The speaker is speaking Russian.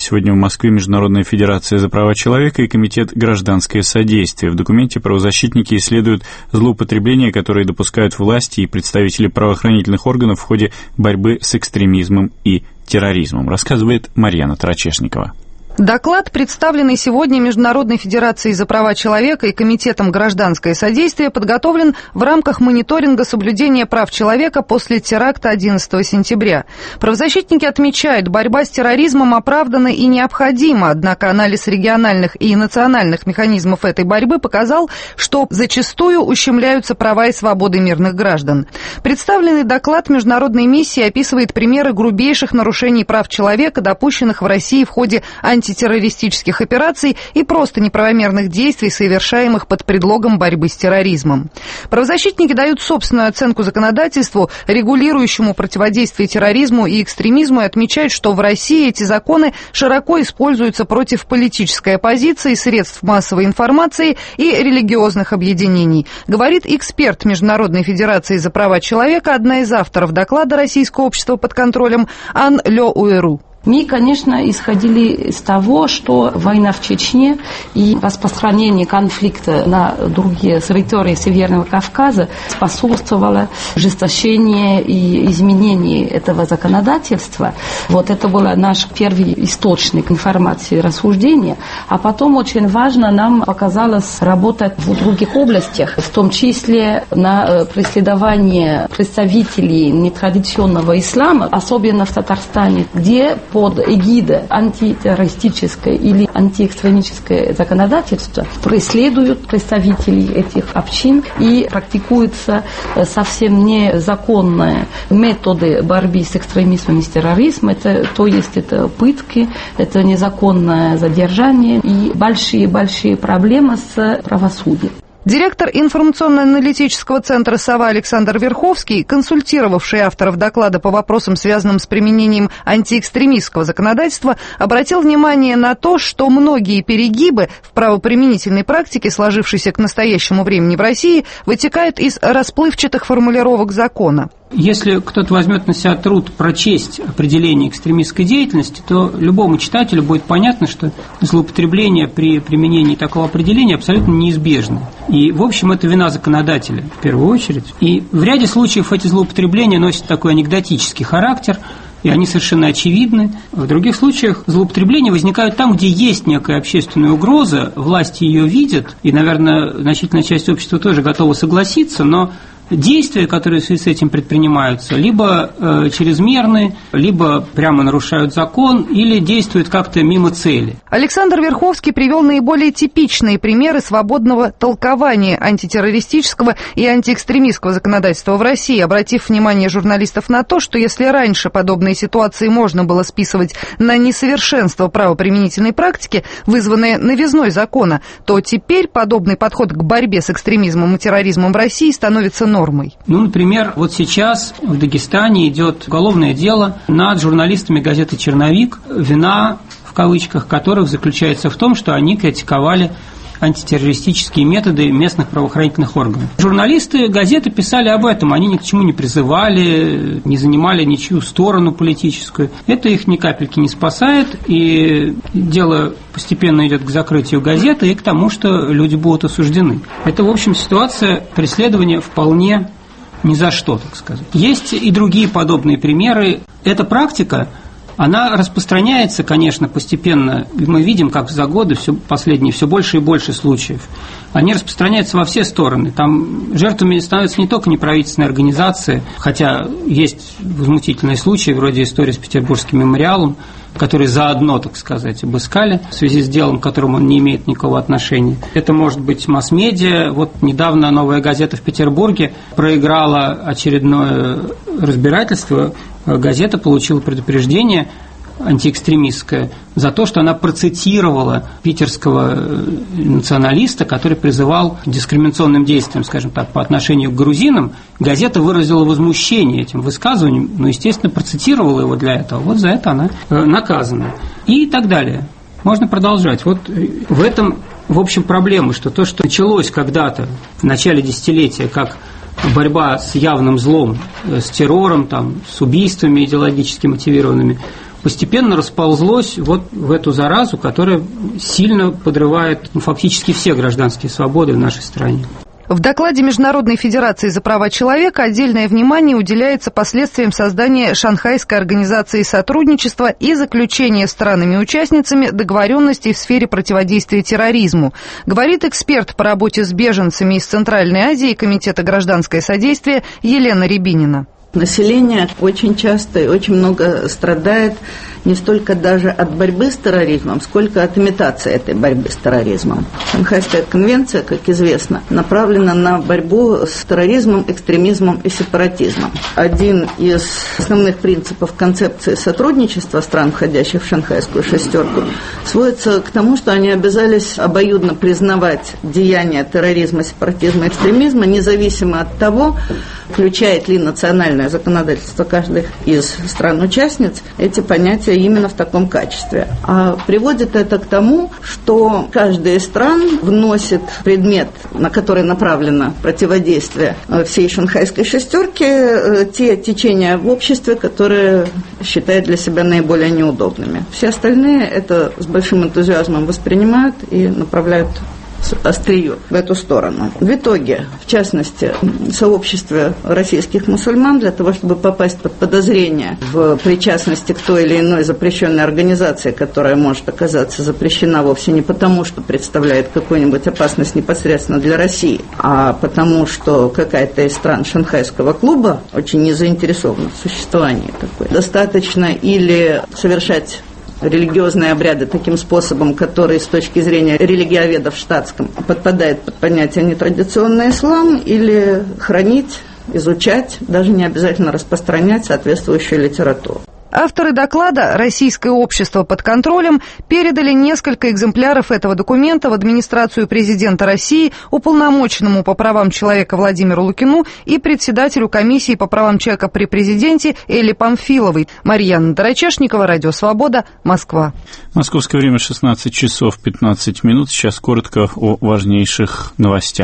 Сегодня в Москве Международная федерация за права человека и Комитет гражданское содействие. В документе правозащитники исследуют злоупотребления, которые допускают власти и представители правоохранительных органов в ходе борьбы с экстремизмом и терроризмом, рассказывает Марьяна Тарачешникова. Доклад, представленный сегодня Международной федерацией за права человека и Комитетом гражданское содействие, подготовлен в рамках мониторинга соблюдения прав человека после теракта 11 сентября. Правозащитники отмечают, борьба с терроризмом оправдана и необходима, однако анализ региональных и национальных механизмов этой борьбы показал, что зачастую ущемляются права и свободы мирных граждан. Представленный доклад международной миссии описывает примеры грубейших нарушений прав человека, допущенных в России в ходе антитеррористических операций и просто неправомерных действий, совершаемых под предлогом борьбы с терроризмом. Правозащитники дают собственную оценку законодательству, регулирующему противодействие терроризму и экстремизму, и отмечают, что в России эти законы широко используются против политической оппозиции, средств массовой информации и религиозных объединений. Говорит эксперт Международной федерации за права человека, одна из авторов доклада «Российское общество под контролем» Ан Лё Уэру. Мы, конечно, исходили из того, что война в Чечне и распространение конфликта на другие территории Северного Кавказа способствовало ужесточению и изменению этого законодательства. Вот это был наш первый источник информации и рассуждения. А потом очень важно нам показалось работать в других областях, в том числе на преследование представителей нетрадиционного ислама, особенно в Татарстане, где под эгидой антитеррористическое или антиэкстремистское законодательство преследуют представителей этих общин и практикуются совсем незаконные методы борьбы с экстремизмом и с терроризмом. То есть это пытки, это незаконное задержание и большие проблемы с правосудием. Директор информационно-аналитического центра «Сова» Александр Верховский, консультировавший авторов доклада по вопросам, связанным с применением антиэкстремистского законодательства, обратил внимание на то, что многие перегибы в правоприменительной практике, сложившейся к настоящему времени в России, вытекают из расплывчатых формулировок закона. Если кто-то возьмет на себя труд прочесть определение экстремистской деятельности, то любому читателю будет понятно, что злоупотребление при применении такого определения абсолютно неизбежно. И, в общем, это вина законодателя, в первую очередь. И в ряде случаев эти злоупотребления носят такой анекдотический характер, и они совершенно очевидны. В других случаях злоупотребления возникают там, где есть некая общественная угроза, власти ее видят, и, наверное, значительная часть общества тоже готова согласиться, но действия, которые в связи с этим предпринимаются, либо чрезмерны, либо прямо нарушают закон, или действуют как-то мимо цели. Александр Верховский привел наиболее типичные примеры свободного толкования антитеррористического и антиэкстремистского законодательства в России, обратив внимание журналистов на то, что если раньше подобные ситуации можно было списывать на несовершенство правоприменительной практики, вызванное новизной закона, то теперь подобный подход к борьбе с экстремизмом и терроризмом в России становится нормой. Например, вот сейчас в Дагестане идет уголовное дело над журналистами газеты «Черновик», вина, в кавычках, которых заключается в том, что они критиковали антитеррористические методы местных правоохранительных органов. Журналисты газеты писали об этом, они ни к чему не призывали, не занимали ничью сторону политическую. Это их ни капельки не спасает, и дело постепенно идет к закрытию газеты и к тому, что люди будут осуждены. Это, в общем, ситуация преследования вполне ни за что, так сказать. Есть и другие подобные примеры. Эта практика, она распространяется, конечно, постепенно. Мы видим, как за годы последние все больше и больше случаев. Они распространяются во все стороны. Там жертвами становятся не только неправительственные организации, хотя есть возмутительные случаи, вроде истории с Петербургским мемориалом, который заодно, так сказать, обыскали в связи с делом, к которому он не имеет никакого отношения. Это может быть масс-медиа. Вот недавно «Новая газета» в Петербурге проиграла очередное разбирательство. Газета получила предупреждение антиэкстремистское за то, что она процитировала питерского националиста, который призывал к дискриминационным действиям, скажем так, по отношению к грузинам. Газета выразила возмущение этим высказыванием, но, естественно, процитировала его для этого. Вот за это она наказана. И так далее. Можно продолжать. Вот в этом, в общем, проблема, что то, что началось когда-то в начале десятилетия, как борьба с явным злом, с террором, там, с убийствами идеологически мотивированными, постепенно расползлось вот в эту заразу, которая сильно подрывает фактически все гражданские свободы в нашей стране. В докладе Международной федерации за права человека отдельное внимание уделяется последствиям создания Шанхайской организации сотрудничества и заключения странами-участницами договоренностей в сфере противодействия терроризму, говорит эксперт по работе с беженцами из Центральной Азии Комитета гражданское содействие Елена Рябинина. Население очень часто и очень много страдает не столько даже от борьбы с терроризмом, сколько от имитации этой борьбы с терроризмом. Шанхайская конвенция, как известно, направлена на борьбу с терроризмом, экстремизмом и сепаратизмом. Один из основных принципов концепции сотрудничества стран, входящих в Шанхайскую шестерку, сводится к тому, что они обязались обоюдно признавать деяния терроризма, сепаратизма и экстремизма, независимо от того, включает ли национальное законодательство каждой из стран-участниц эти понятия именно в таком качестве. А приводит это к тому, что каждая из стран вносит предмет, на который направлено противодействие всей шанхайской шестерки, те течения в обществе, которые считает для себя наиболее неудобными. Все остальные это с большим энтузиазмом воспринимают и направляют острию в эту сторону. В итоге, в частности, в сообществе российских мусульман для того, чтобы попасть под подозрение в причастности к той или иной запрещенной организации, которая может оказаться запрещена вовсе не потому, что представляет какую-нибудь опасность непосредственно для России, а потому, что какая-то из стран Шанхайского клуба очень не заинтересована в существовании такой. Достаточно или совершать религиозные обряды таким способом, который с точки зрения религиоведов в штатском подпадает под понятие нетрадиционный ислам, или хранить, изучать, даже не обязательно распространять соответствующую литературу. Авторы доклада «Российское общество под контролем» передали несколько экземпляров этого документа в администрацию президента России, уполномоченному по правам человека Владимиру Лукину и председателю комиссии по правам человека при президенте Элле Памфиловой. Марьяна Дорочешникова, Радио Свобода, Москва. Московское время 16 часов 15 минут. Сейчас коротко о важнейших новостях.